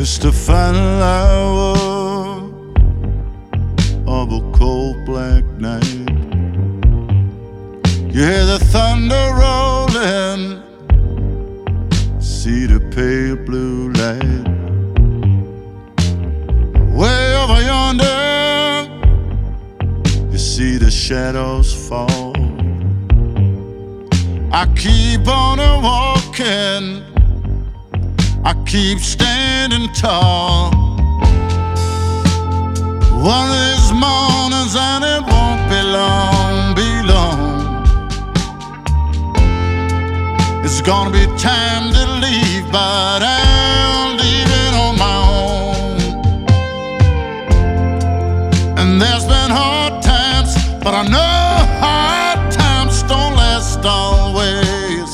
It's the final hour of a cold black night. You hear the thunder rolling, see the pale blue light. Way over yonder, you see the shadows fall. I keep on walking, I keep standing tall. One of these mornings and it won't be long, be long. It's gonna be time to leave, but I'm leaving on my own. And there's been hard times, but I know hard times don't last always.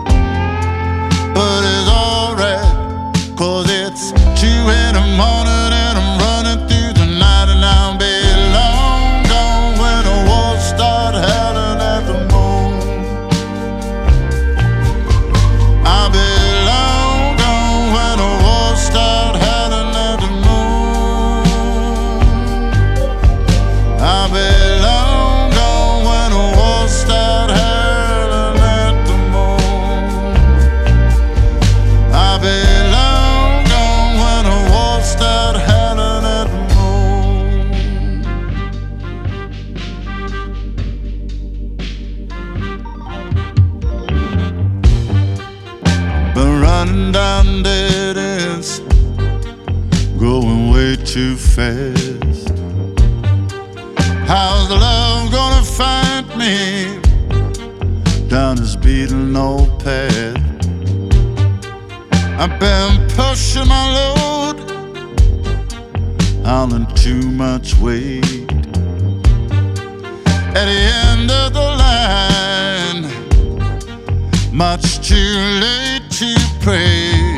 But it's alright, 'cause it's 2 in the morning and I'm running through the night. And I'll be long gone when the wolves start howling at the moon. I'll be long gone when the wolves start howling at the moon. I'll be long gone when the wolves start howling at the moon. I'll be long gone when the wolves start howling at the moon. Been running down dead ends, going way too fast. How's the love gonna find me down this beaten old path? I've been pushing my load out in too much weight. At the end of the line, much too late to pray.